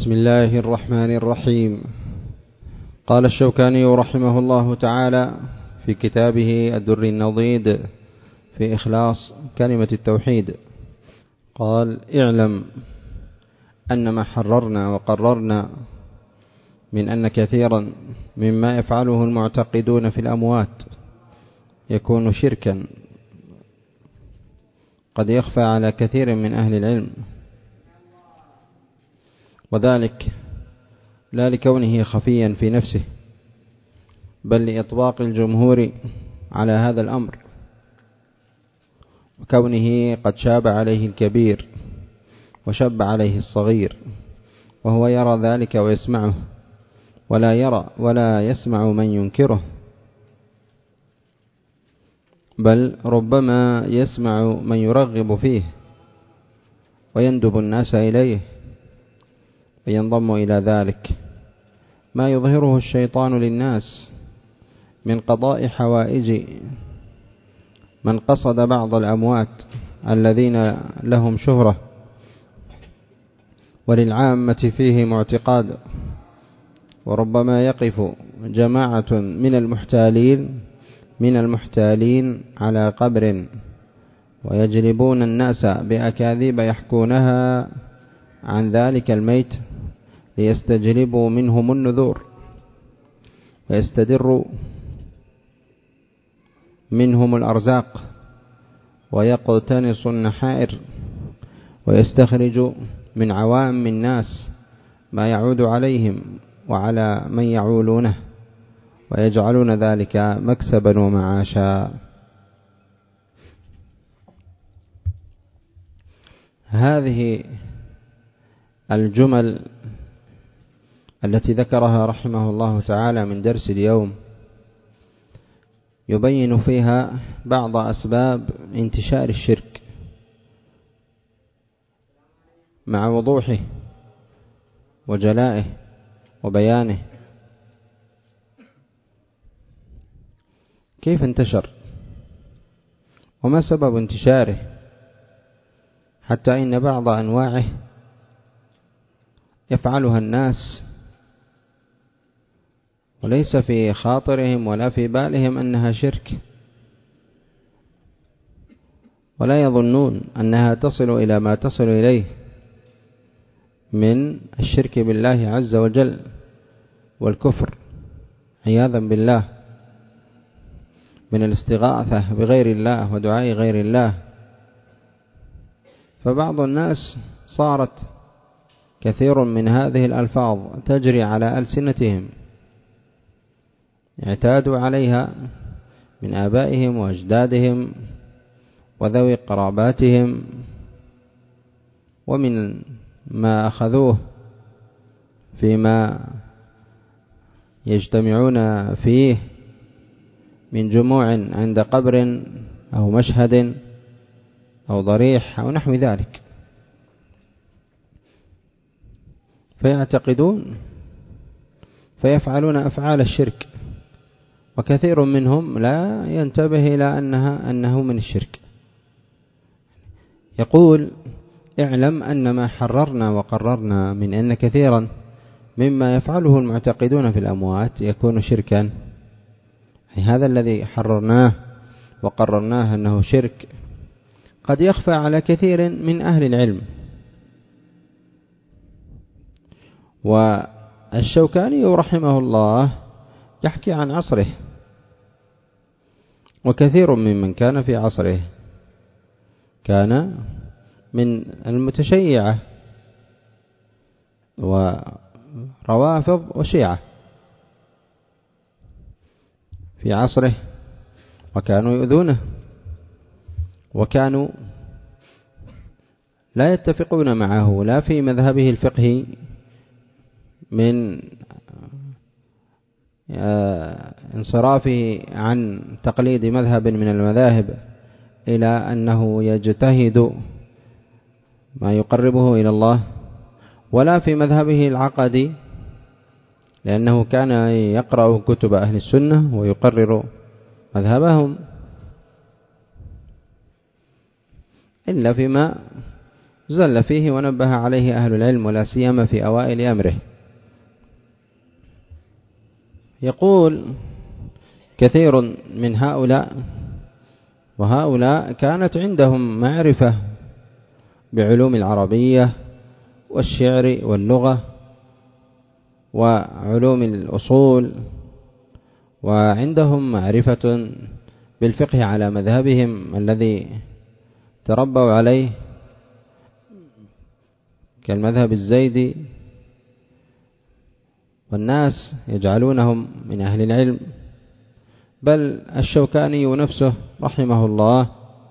بسم الله الرحمن الرحيم. قال الشوكاني رحمه الله تعالى في كتابه الدر النضيد في إخلاص كلمة التوحيد، قال: اعلم أن ما حررنا وقررنا من أن كثيرا مما يفعله المعتقدون في الأموات يكون شركا قد يخفى على كثير من أهل العلم، وذلك لا لكونه خفيا في نفسه، بل لإطباق الجمهور على هذا الأمر، وكونه قد شاب عليه الكبير وشب عليه الصغير، وهو يرى ذلك ويسمعه، ولا يرى ولا يسمع من ينكره، بل ربما يسمع من يرغب فيه ويندب الناس إليه، وينضم إلى ذلك ما يظهره الشيطان للناس من قضاء حوائج من قصد بعض الأموات الذين لهم شهرة وللعامة فيهم اعتقاد. وربما يقف جماعة من المحتالين على قبر ويجلبون الناس بأكاذيب يحكونها عن ذلك الميت ليستجلبوا منهم النذور ويستدروا منهم الأرزاق ويقتنصوا النحائر ويستخرج من عوام الناس ما يعود عليهم وعلى من يعولونه، ويجعلون ذلك مكسبا ومعاشا. هذه الجمل التي ذكرها رحمه الله تعالى من درس اليوم يبين فيها بعض أسباب انتشار الشرك مع وضوحه وجلائه وبيانه. كيف انتشر وما سبب انتشاره، حتى إن بعض أنواعه يفعلها الناس وليس في خاطرهم ولا في بالهم أنها شرك، ولا يظنون أنها تصل إلى ما تصل إليه من الشرك بالله عز وجل والكفر عياذا بالله، من الاستغاثة بغير الله ودعاء غير الله. فبعض الناس صارت كثير من هذه الألفاظ تجري على ألسنتهم، اعتادوا عليها من آبائهم وأجدادهم وذوي قراباتهم، ومن ما أخذوه فيما يجتمعون فيه من جموع عند قبر أو مشهد أو ضريح أو نحو ذلك، فيعتقدون فيفعلون أفعال الشرك، وكثير منهم لا ينتبه إلى أنه من الشرك. يقول: اعلم أن ما حررنا وقررنا من أن كثيرا مما يفعله المعتقدون في الأموات يكون شركا، يعني هذا الذي حررناه وقررناه أنه شرك قد يخفى على كثير من أهل العلم. والشوكاني رحمه الله يحكي عن عصره، وكثير ممن كان في عصره كان من المتشيعة وروافض وشيعة في عصره، وكانوا يؤذونه، وكانوا لا يتفقون معه لا في مذهبه الفقهي من انصرافه عن تقليد مذهب من المذاهب إلى أنه يجتهد ما يقربه إلى الله، ولا في مذهبه العقدي لأنه كان يقرأ كتب أهل السنة ويقرر مذهبهم، إلا فيما زل فيه ونبه عليه أهل العلم ولا سيما في أوائل أمره. يقول كثير من هؤلاء، وهؤلاء كانت عندهم معرفة بعلوم العربية والشعر واللغة وعلوم الأصول، وعندهم معرفة بالفقه على مذهبهم الذي تربوا عليه كالمذهب الزيدي، والناس يجعلونهم من أهل العلم، بل الشوكاني نفسه رحمه الله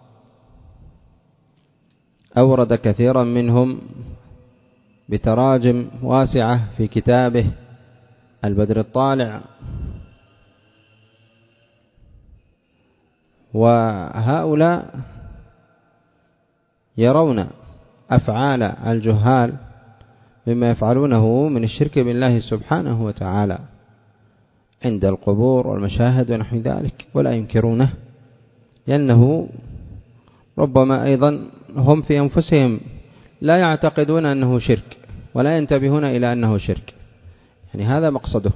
أورد كثيرا منهم بتراجم واسعة في كتابه البدر الطالع. وهؤلاء يرون أفعال الجهال مما يفعلونه من الشرك بالله سبحانه وتعالى عند القبور والمشاهد ونحو ذلك، ولا ينكرونه، لأنه ربما أيضا هم في أنفسهم لا يعتقدون أنه شرك ولا ينتبهون إلى أنه شرك، يعني هذا مقصده.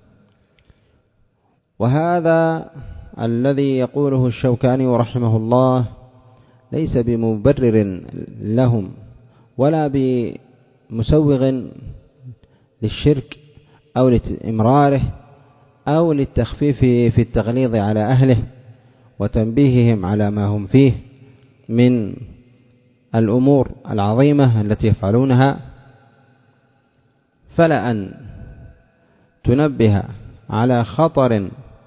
وهذا الذي يقوله الشوكاني رحمه الله ليس بمبرر لهم ولا بمسوغ للشرك أو لإمراره أو للتخفيف في التغليظ على أهله وتنبيههم على ما هم فيه من الأمور العظيمة التي يفعلونها. فلا أن تنبه على خطر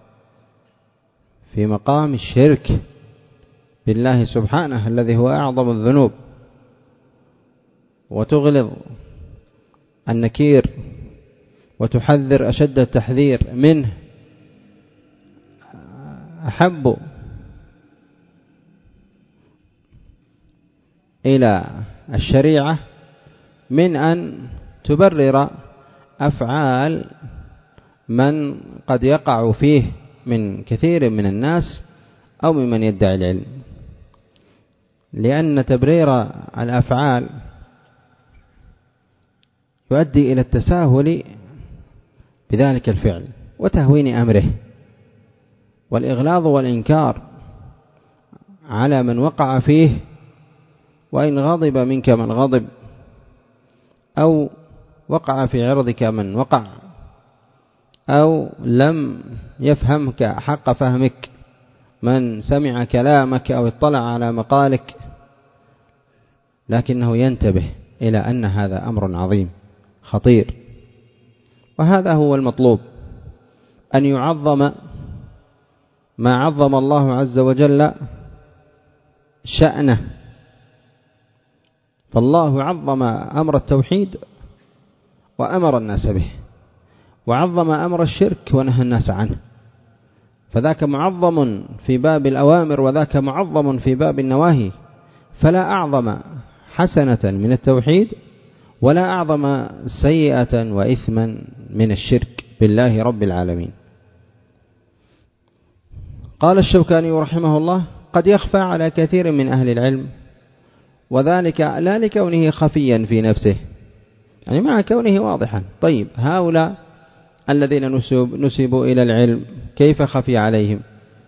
في مقام الشرك بالله سبحانه الذي هو أعظم الذنوب، وتغلظ النكير وتحذر أشد التحذير منه، أحب إلى الشريعة من أن تبرر أفعال من قد يقع فيه من كثير من الناس أو ممن يدعي العلم، لأن تبرير الأفعال يؤدي إلى التساهل بذلك الفعل وتهوين أمره والإغلاظ والإنكار على من وقع فيه، وإن غضب منك من غضب أو وقع في عرضك من وقع أو لم يفهمك حق فهمك من سمع كلامك أو اطلع على مقالك، لكنه ينتبه إلى أن هذا أمر عظيم خطير. وهذا هو المطلوب، أن يعظم ما عظم الله عز وجل شأنه. فالله عظم أمر التوحيد وأمر الناس به، وعظم أمر الشرك ونهى الناس عنه، فذاك معظم في باب الأوامر وذاك معظم في باب النواهي، فلا أعظم حسنة من التوحيد ولا أعظم سيئة وإثما من الشرك بالله رب العالمين. قال الشوكاني رحمه الله: قد يخفى على كثير من أهل العلم، وذلك لا لكونه خفيا في نفسه، يعني مع كونه واضحا. طيب هؤلاء الذين نسبوا إلى العلم كيف خفي عليهم؟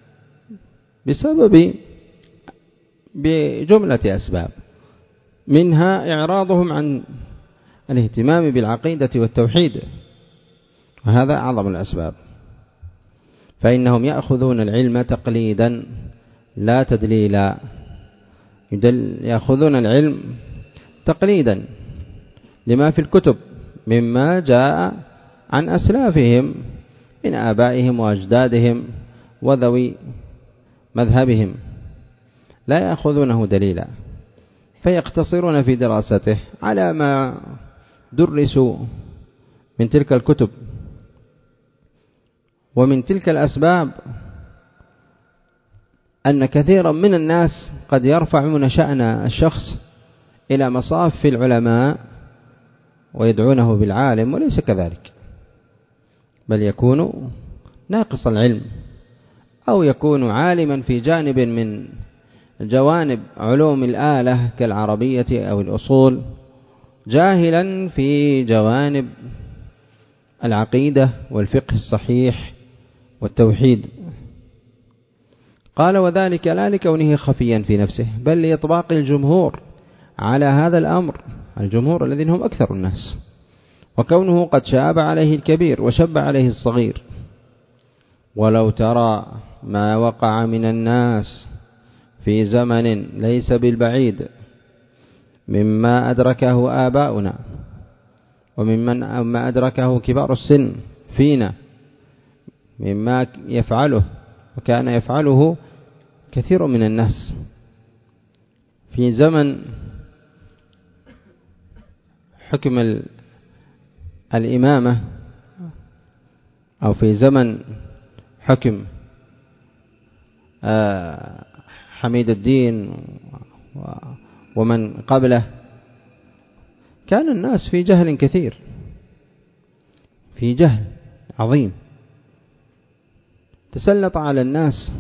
بجملة أسباب، منها إعراضهم عن الاهتمام بالعقيدة والتوحيد، وهذا أعظم الأسباب، فإنهم يأخذون العلم تقليدا لا تدليلا، يأخذون العلم تقليدا لما في الكتب مما جاء عن أسلافهم من آبائهم وأجدادهم وذوي مذهبهم، لا يأخذونه دليلا، فيقتصرون في دراسته على ما درسوا من تلك الكتب. ومن تلك الأسباب أن كثيرا من الناس قد يرفعون شأن الشخص إلى مصاف العلماء ويدعونه بالعالم، وليس كذلك، بل يكون ناقص العلم أو يكون عالما في جانب من جوانب علوم الآلة كالعربية أو الأصول، جاهلا في جوانب العقيدة والفقه الصحيح والتوحيد. قال وذلك لا لكونه خفيا في نفسه، بل لإطباق الجمهور على هذا الأمر، الجمهور الذين هم أكثر الناس، وكونه قد شاب عليه الكبير وشب عليه الصغير. ولو ترى ما وقع من الناس في زمن ليس بالبعيد مما أدركه آباؤنا ومما أدركه كبار السن فينا، مما يفعله وكان يفعله كثير من الناس في زمن حكم الإمامة، أو في زمن حكم حميد الدين ومن قبله. كان الناس في جهل كثير، في جهل عظيم. تسلط على الناس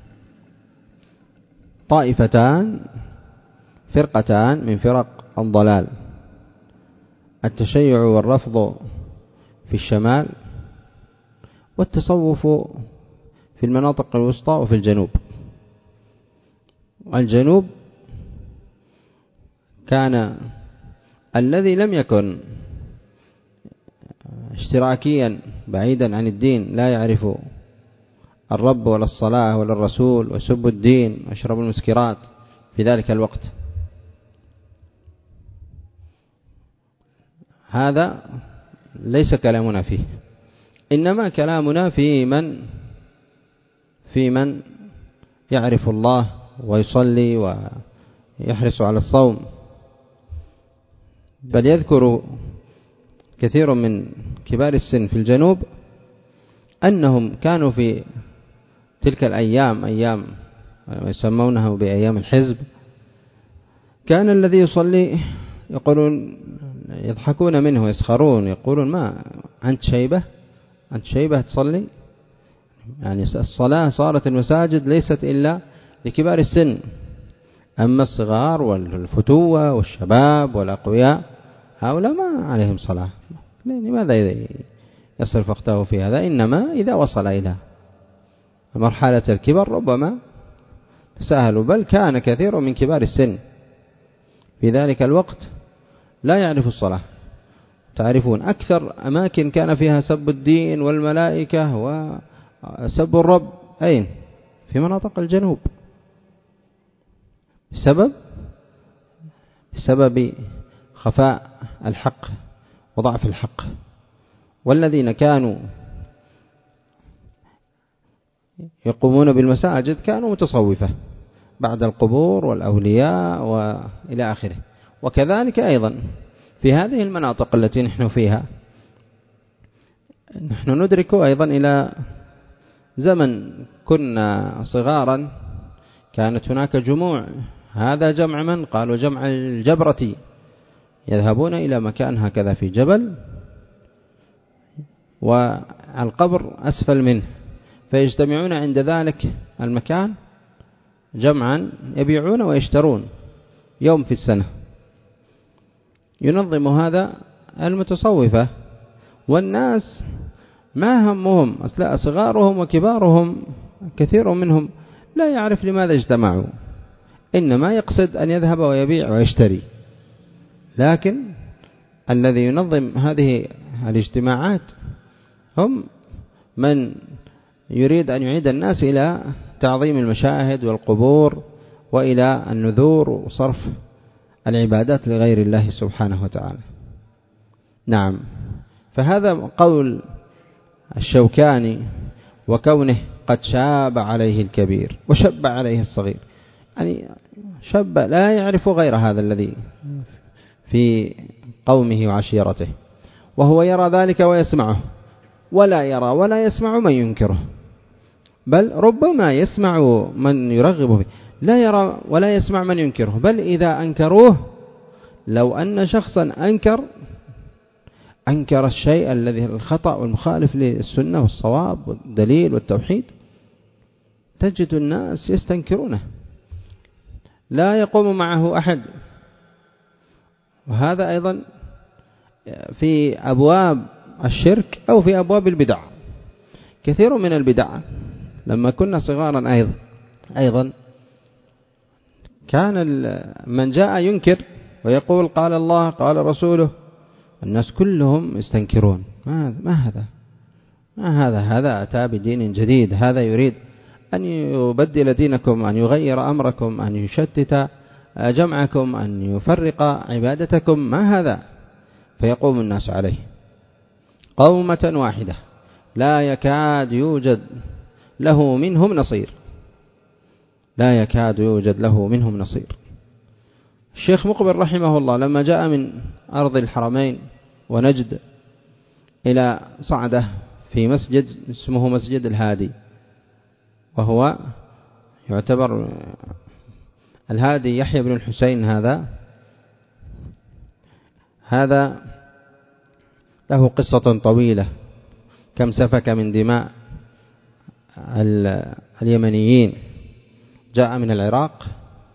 طائفتان، فرقتان من فرق الضلال، التشيع والرفض في الشمال، والتصوف في المناطق الوسطى وفي الجنوب. الجنوب كان الذي لم يكن اشتراكيا بعيدا عن الدين، لا يعرف الرب ولا الصلاة ولا الرسول، وسب الدين واشرب المسكرات في ذلك الوقت. هذا ليس كلامنا فيه، إنما كلامنا في من يعرف الله ويصلي ويحرص على الصوم. بل يذكر كثير من كبار السن في الجنوب أنهم كانوا في تلك الأيام، أيام يسمونها بأيام الحزب، كان الذي يصلي يقولون، يضحكون منه يسخرون، يقولون ما أنت شيبة تصلي؟ يعني الصلاة صارت المساجد ليست إلا لكبار السن، أما الصغار والفتوة والشباب والأقوياء هؤلاء ما عليهم صلاة. لماذا يصرف وقته في هذا؟ إنما إذا وصل إلى مرحلة الكبر ربما تساهلوا. بل كان كثير من كبار السن في ذلك الوقت لا يعرف الصلاة. تعرفون أكثر أماكن كان فيها سب الدين والملائكة وسب الرب أين؟ في مناطق الجنوب، بسبب خفاء الحق وضعف الحق. والذين كانوا يقومون بالمساجد كانوا متصوفة بعد القبور والأولياء وإلى آخره. وكذلك أيضا في هذه المناطق التي نحن فيها، نحن ندرك أيضا إلى زمن كنا صغارا كانت هناك جموع. هذا جمع من؟ قالوا جمع الجبرتي، يذهبون إلى مكان هكذا في جبل والقبر أسفل منه، فيجتمعون عند ذلك المكان جمعا يبيعون ويشترون يوم في السنة. ينظم هذا المتصوفة، والناس ما همهم أصلا، صغارهم وكبارهم كثير منهم لا يعرف لماذا اجتمعوا، إنما يقصد أن يذهب ويبيع ويشتري. لكن الذي ينظم هذه الاجتماعات هم من يريد أن يعيد الناس إلى تعظيم المشاهد والقبور وإلى النذور وصرف العبادات لغير الله سبحانه وتعالى. نعم، فهذا قول الشوكاني، وكونه قد شاب عليه الكبير وشب عليه الصغير، يعني شاب لا يعرف غير هذا الذي في قومه وعشيرته، وهو يرى ذلك ويسمعه، ولا يرى ولا يسمع من ينكره، بل ربما يسمع من يرغب فيه، لا يرى ولا يسمع من ينكره. بل إذا أنكروه، لو أن شخصا أنكر الشيء الذي الخطأ والمخالف للسنة والصواب والدليل والتوحيد، تجد الناس يستنكرونه، لا يقوم معه أحد. وهذا أيضا في أبواب الشرك أو في أبواب البدع. كثير من البدع لما كنا صغارا أيضا كان من جاء ينكر ويقول قال الله قال رسوله، الناس كلهم يستنكرون. ما هذا أتى بدين جديد، هذا يريد أن يبدل دينكم، أن يغير أمركم، أن يشتت جمعكم، أن يفرق عبادتكم، ما هذا؟ فيقوم الناس عليه قومة واحدة لا يكاد يوجد له منهم نصير، لا يكاد يوجد له منهم نصير. الشيخ مقبل رحمه الله لما جاء من أرض الحرمين ونجد إلى صعدة في مسجد اسمه مسجد الهادي، وهو يعتبر الهادي يحيى بن الحسين، هذا له قصة طويلة، كم سفك من دماء اليمنيين. جاء من العراق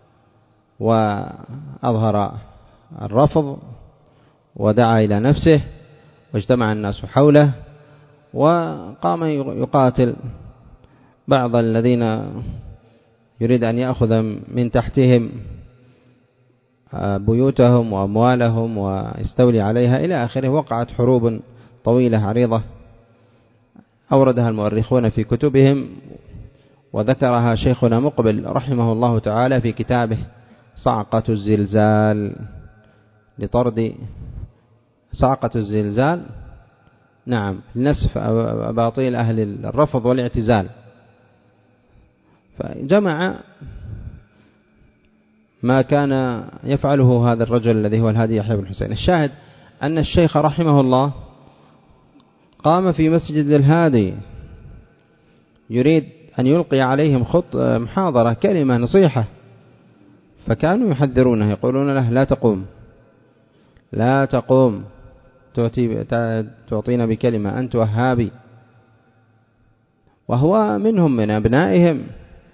وأظهر الرفض ودعا إلى نفسه، واجتمع الناس حوله، وقام يقاتل بعض الذين يريد أن يأخذ من تحتهم بيوتهم وأموالهم ويستولي عليها إلى آخره. وقعت حروب طويلة عريضة أوردها المؤرخون في كتبهم، وذكرها شيخنا مقبل رحمه الله تعالى في كتابه صعقة الزلزال، لطرد صعقة الزلزال، نعم، لنسف أباطيل أهل الرفض والاعتزال. فجمع ما كان يفعله هذا الرجل الذي هو الهادي يحيى بن الحسين. الشاهد أن الشيخ رحمه الله قام في مسجد الهادي يريد أن يلقي عليهم محاضرة، كلمة نصيحة، فكانوا يحذرونه يقولون له لا تقوم تعطينا بكلمة، أنت وهابي. وهو منهم من أبنائهم،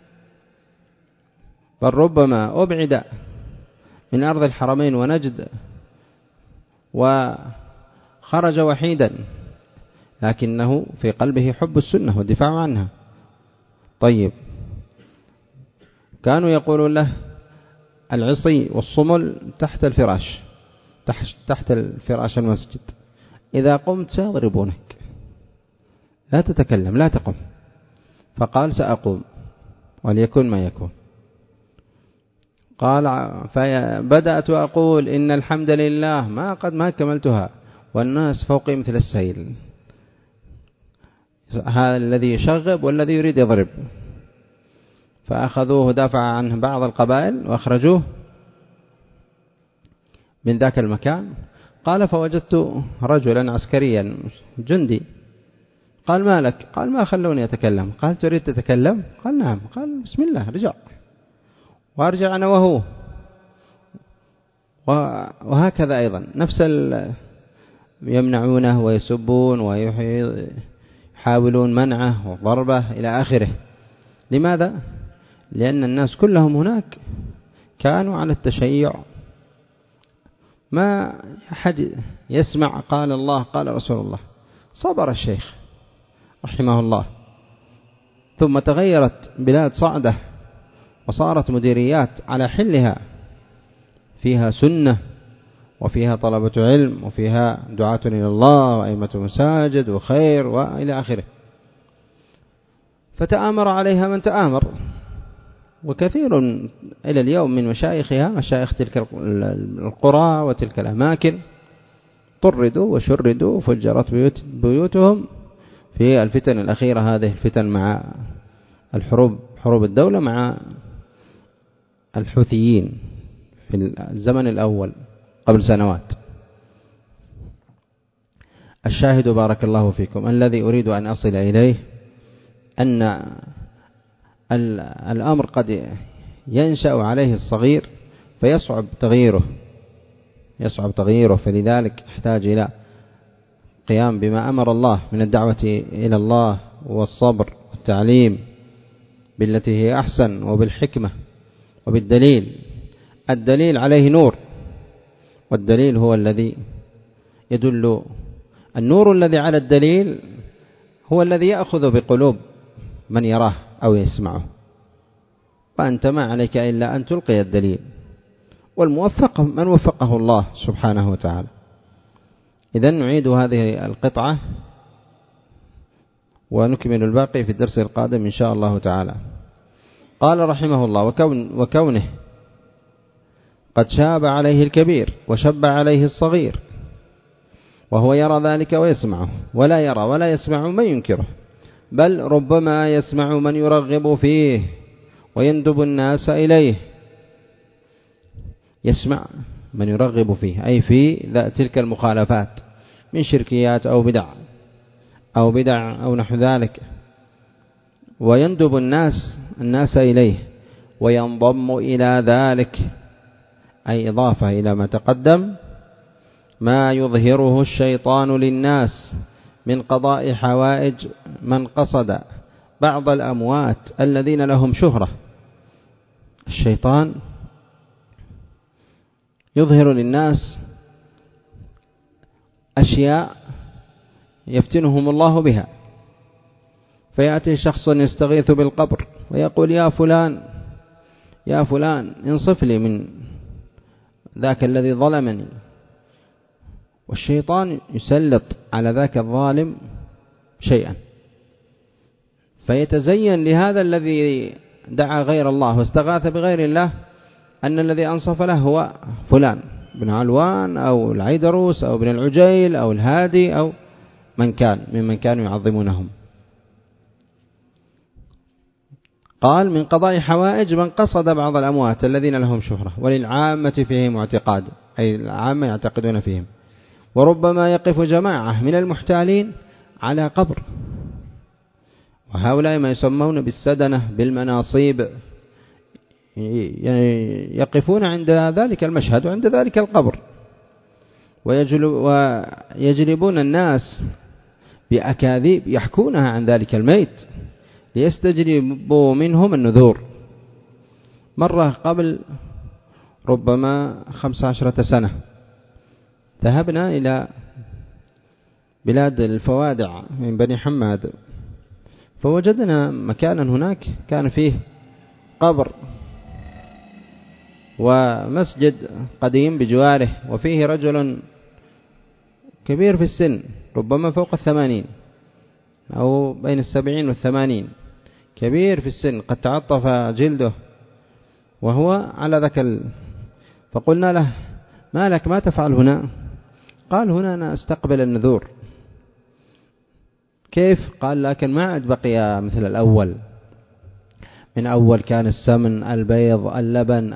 بل ربما أبعد من أرض الحرمين ونجد وخرج وحيدا، لكنه في قلبه حب السنة والدفاع عنها. طيب، كانوا يقولون له العصي والصمل تحت الفراش، تحت الفراش المسجد، إذا قمت سيضربونك، لا تتكلم لا تقم. فقال سأقوم وليكن ما يكون. قال فبدأت أقول إن الحمد لله ما كملتها والناس فوقي مثل السيل، هذا الذي يشغب والذي يريد يضرب. فأخذوه دافع عنه بعض القبائل وأخرجوه من ذاك المكان. قال فوجدت رجلا عسكريا جندي، قال ما لك؟ قال ما خلوني أتكلم. قال تريد تتكلم؟ قال نعم. قال بسم الله، رجع. وارجع أنا وهو. وهكذا أيضا نفس يمنعونه ويسبون ويحاولون منعه وضربه إلى آخره. لماذا؟ لأن الناس كلهم هناك كانوا على التشيع، ما أحد يسمع قال الله قال رسول الله. صبر الشيخ رحمه الله، ثم تغيرت بلاد صعدة وصارت مديريات على حلها، فيها سنة وفيها طلبة علم وفيها دعاة إلى الله وأئمة مساجد وخير وإلى آخره. فتآمر عليها من تآمر، وكثير إلى اليوم من مشايخها، مشايخ تلك القرى وتلك الأماكن، طردوا وشردوا وفجرت بيوتهم في الفتن الأخيرة، هذه الفتن مع حروب الدولة مع الحوثيين في الزمن الأول قبل سنوات. الشاهد بارك الله فيكم، الذي أريد أن أصل إليه أن الأمر قد ينشأ عليه الصغير فيصعب تغييره، فلذلك يحتاج إلى قيام بما أمر الله من الدعوة إلى الله والصبر والتعليم بالتي هي أحسن وبالحكمة وبالدليل. الدليل عليه نور، والدليل هو الذي يدل. النور الذي على الدليل هو الذي يأخذ بقلوب من يراه أو يسمعه، وأنت ما عليك إلا أن تلقي الدليل، والموفق من وفقه الله سبحانه وتعالى. إذن نعيد هذه القطعة ونكمل الباقي في الدرس القادم إن شاء الله تعالى. قال رحمه الله: وكونه قد شاب عليه الكبير وشب عليه الصغير، وهو يرى ذلك ويسمعه، ولا يرى ولا يسمع من ينكره، بل ربما يسمع من يرغب فيه ويندب الناس إليه. يسمع من يرغب فيه أي في تلك المخالفات من شركيات أو بدع أو نحو ذلك، ويندب الناس إليه، وينضم إلى ذلك أي إضافة إلى ما تقدم ما يظهره الشيطان للناس من قضاء حوائج من قصد بعض الأموات الذين لهم شهرة. الشيطان يظهر للناس أشياء يفتنهم الله بها، فيأتي شخص يستغيث بالقبر ويقول: يا فلان انصف لي من ذاك الذي ظلمني، والشيطان يسلط على ذاك الظالم شيئا، فيتزين لهذا الذي دعا غير الله واستغاث بغير الله أن الذي أنصف له هو فلان بن علوان أو العيدروس أو بن العجيل أو الهادي أو من كان ممن كانوا يعظمونهم. قال: من قضاء حوائج من قصد بعض الأموات الذين لهم شهرة وللعامة فيهم اعتقاد، أي العامة يعتقدون فيهم. وربما يقف جماعة من المحتالين على قبر، وهؤلاء ما يسمون بالسدنة بالمناصيب، يقفون عند ذلك المشهد وعند ذلك القبر، ويجلبون الناس بأكاذيب يحكونها عن ذلك الميت ليستجلبوا منهم النذور. مرة قبل ربما 15 سنة ذهبنا إلى بلاد الفوادع من بني حماد، فوجدنا مكانا هناك كان فيه قبر ومسجد قديم بجواره، وفيه رجل كبير في السن ربما فوق 80 أو بين 70 و80، كبير في السن قد تعطف جلده وهو على ذاك فقلنا له: ما لك، ما تفعل هنا؟ قال: هنا أنا أستقبل النذور. كيف؟ قال: لكن ما عاد بقي مثل الأول، من أول كان السمن البيض اللبن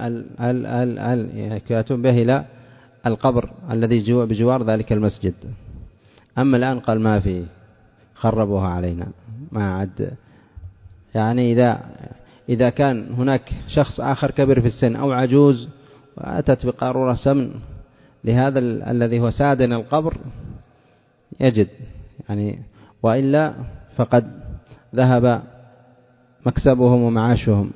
يأتون به إلى القبر الذي بجوار ذلك المسجد، أما الآن قال ما في، خربوها علينا، ما عاد. يعني إذا كان هناك شخص آخر كبير في السن أو عجوز وأتت بقارورة سمن لهذا الذي هو سادن القبر يجد، يعني وإلا فقد ذهب مكسبهم ومعاشهم.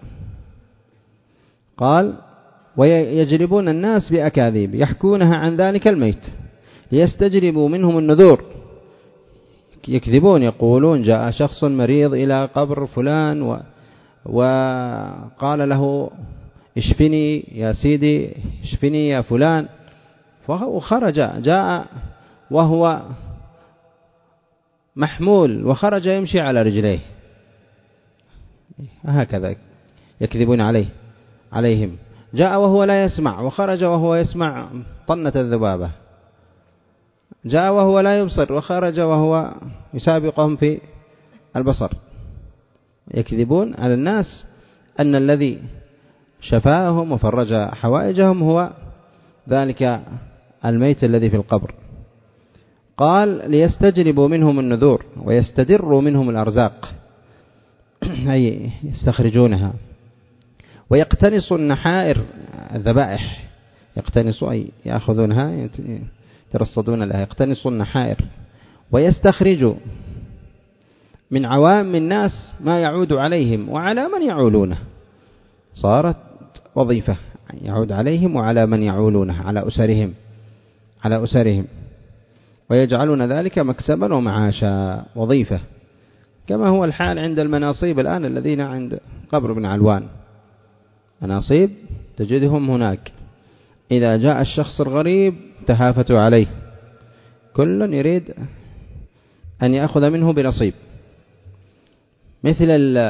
قال: ويجلبون الناس بأكاذيب يحكونها عن ذلك الميت ليستجلبوا منهم النذور. يكذبون، يقولون: جاء شخص مريض إلى قبر فلان وقال له: اشفني يا سيدي، اشفني يا فلان، وخرج، جاء وهو محمول وخرج يمشي على رجليه. هكذا يكذبون عليهم. جاء وهو لا يسمع وخرج وهو يسمع طنة الذبابة. جاء وهو لا يبصر وخرج وهو يسابقهم في البصر. يكذبون على الناس أن الذي شفاهم وفرج حوائجهم هو ذلك الميت الذي في القبر. قال: ليستجلبوا منهم النذور ويستدروا منهم الأرزاق، أي يستخرجونها. ويقتنصوا النحائر الذبائح، يقتنصوا أي يأخذونها يترصدون لها، يقتنصوا النحائر. ويستخرجوا من عوام الناس ما يعود عليهم وعلى من يعولونه. صارت وظيفة يعود عليهم وعلى من يعولونه، على أسرهم، ويجعلون ذلك مكسبا ومعاشا وظيفة، كما هو الحال عند المناصيب الآن الذين عند قبر بن علوان. مناصيب تجدهم هناك، إذا جاء الشخص الغريب تهافتوا عليه، كل يريد أن يأخذ منه بنصيب، مثل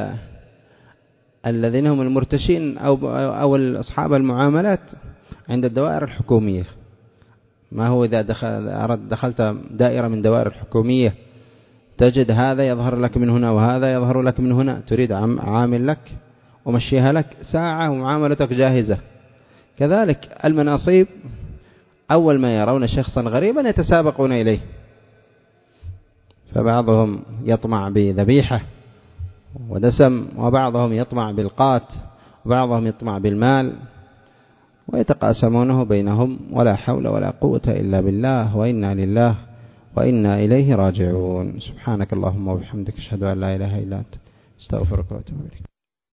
الذين هم المرتشين أو أصحاب المعاملات عند الدوائر الحكومية. ما هو إذا دخلت دائرة من دوائر الحكومية تجد هذا يظهر لك من هنا وهذا يظهر لك من هنا، تريد عامل لك ومشيها لك ساعة ومعاملتك جاهزة. كذلك المناصيب أول ما يرون شخصا غريبا يتسابقون إليه، فبعضهم يطمع بذبيحة ودسم، وبعضهم يطمع بالقات، وبعضهم يطمع بالمال، ويتقاسمونه بينهم، ولا حول ولا قوة إلا بالله، وإنا لله وإنا إليه راجعون. سبحانك اللهم وبحمدك، أشهد أن لا إله إلا أنت، استغفرك وأتوب إليك.